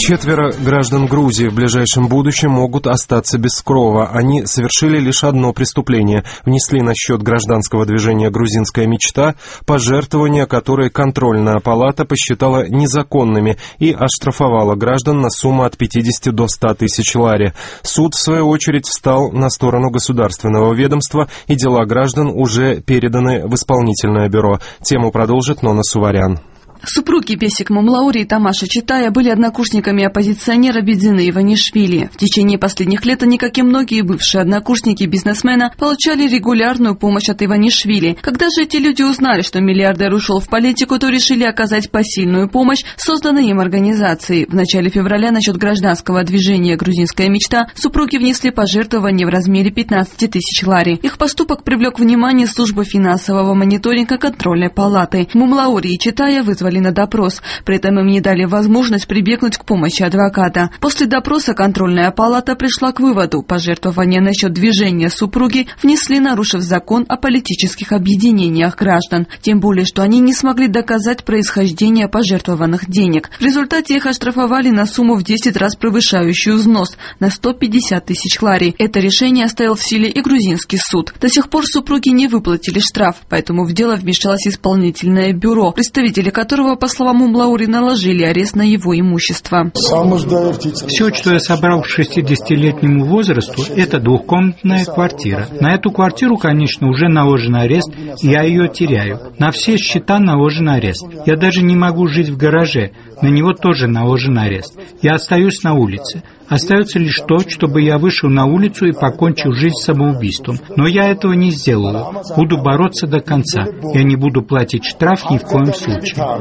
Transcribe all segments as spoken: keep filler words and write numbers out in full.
Четверо граждан Грузии в ближайшем будущем могут остаться без крова. Они совершили лишь одно преступление. Внесли на счет гражданского движения «Грузинская мечта» пожертвования, которые контрольная палата посчитала незаконными и оштрафовала граждан на сумму от пятидесяти до ста тысяч лари. Суд, в свою очередь, встал на сторону государственного ведомства, и дела граждан уже переданы в исполнительное бюро. Тему продолжит Нона Суварян. Супруги Бесик Мамлаури и Тамаша Читая были однокурсниками оппозиционера Бедзины Иванишвили. В течение последних лет они, как и многие бывшие однокурсники бизнесмена, получали регулярную помощь от Иванишвили. Когда же эти люди узнали, что миллиардер ушел в политику, то решили оказать посильную помощь созданной им организации. В начале февраля на счет гражданского движения «Грузинская мечта» супруги внесли пожертвования в размере пятнадцати тысяч лари. Их поступок привлек внимание службы финансового мониторинга контрольной палаты. Мамлаури и Читая вызвали на допрос. При этом им не дали возможность прибегнуть к помощи адвоката. После допроса контрольная палата пришла к выводу: пожертвования на счет движения супруги внесли, нарушив закон о политических объединениях граждан. Тем более, что они не смогли доказать происхождение пожертвованных денег. В результате их оштрафовали на сумму в десять раз превышающую взнос на сто пятьдесят тысяч лари. Это решение оставил в силе и грузинский суд. До сих пор супруги не выплатили штраф, поэтому в дело вмешалось исполнительное бюро, представители которого, по словам Мамлаури, наложили арест на его имущество. Все, что я собрал к шестидесятилетнему возрасту, это двухкомнатная квартира. На эту квартиру, конечно, уже наложен арест, и я ее теряю. На все счета наложен арест. Я даже не могу жить в гараже, на него тоже наложен арест. Я остаюсь на улице. Остается лишь то, чтобы я вышел на улицу и покончил жизнь самоубийством. Но я этого не сделаю. Буду бороться до конца. Я не буду платить штраф ни в коем случае.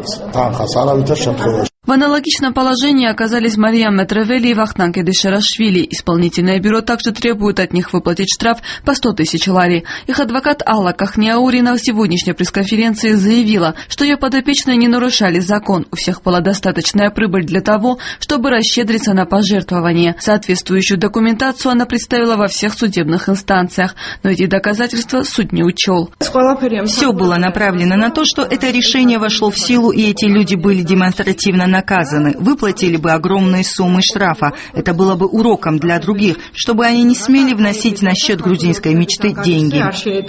В аналогичном положении оказались Мариам Метревели и Вахтанг Эдишарашвили. Исполнительное бюро также требует от них выплатить штраф по сто тысяч лари. Их адвокат Алла Кахниаури на сегодняшней пресс-конференции заявила, что ее подопечные не нарушали закон. У всех была достаточная прибыль для того, чтобы расщедриться на пожертвования. Соответствующую документацию она представила во всех судебных инстанциях. Но эти доказательства суд не учел. Все было направлено на то, что это решение вошло в силу, и эти люди были демонстративно наказаны, выплатили бы огромные суммы штрафа. Это было бы уроком для других, чтобы они не смели вносить на счет грузинской мечты деньги.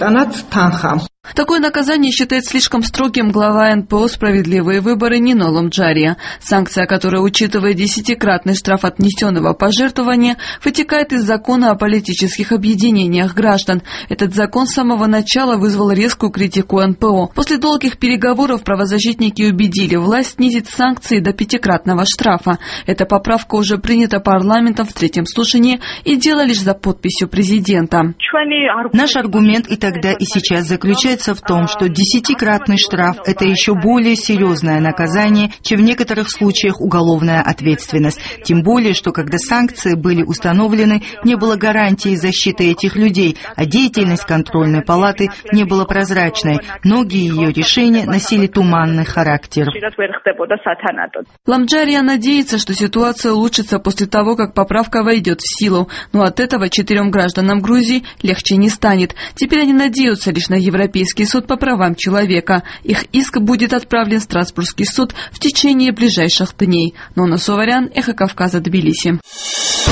Такое наказание считает слишком строгим глава эн пэ о «Справедливые выборы» Нино Ламджария. Санкция, которая учитывает десятикратный штраф от внесенного пожертвования, вытекает из закона о политических объединениях граждан. Этот закон с самого начала вызвал резкую критику эн пэ о. После долгих переговоров правозащитники убедили власть снизить санкции до пятикратного штрафа. Эта поправка уже принята парламентом в третьем слушании, и дело лишь за подписью президента. Наш аргумент и тогда, и сейчас заключается в том, что десятикратный штраф – это еще более серьезное наказание, чем в некоторых случаях уголовная ответственность. Тем более, что когда санкции были установлены, не было гарантии защиты этих людей, а деятельность контрольной палаты не была прозрачной. Многие ее решения носили туманный характер. Ламджария надеется, что ситуация улучшится после того, как поправка войдет в силу. Но от этого четырем гражданам Грузии легче не станет. Теперь они надеются лишь на Европейский суд по правам человека. Их иск будет отправлен в Страсбургский суд в течение ближайших дней. Нона Суварян, Эхо Кавказа, Тбилиси.